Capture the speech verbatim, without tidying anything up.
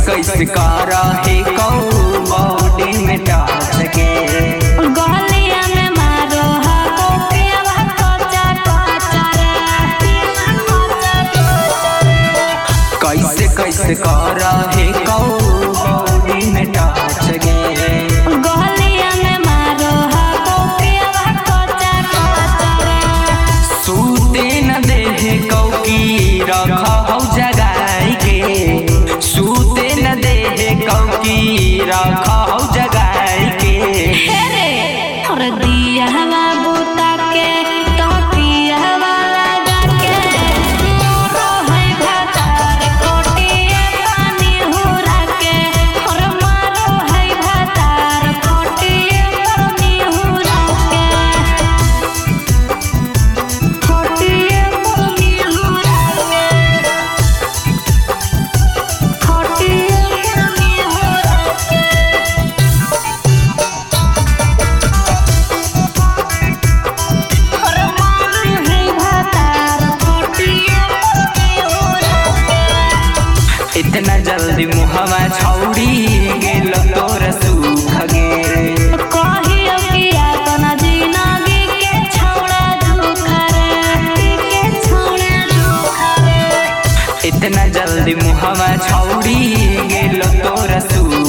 कैसे करा है कौ बॉडी में टाच के गलिया में मारो हा कोकिया कोचा कोचा रे कैसे कैसे करा है कौ बॉडी में टाच के गलिया में मारो हा कोकिया कोचा कोचा रे सूते न दे कौ की रखा हो जगाई के सूते न दे कौ की रखा हो जगाई के और दिया हवा बूता के तो पिया वाला जाके मोरो है भातार कोटिए पानी हुरा के और मारो है भातार कोटिए पानी हुरा के कोटिए पानी हुरा के कोटिए पानी हुरा के इतना जल्दी मुहवा छौड़ी गेल तोर सूख गे कहियो किया तो ना जिंदगी के छौड़ा दुखा रे के छौड़ा दुखा रे इतना जल्दी मुहवा छौड़ी गेल तोर सूख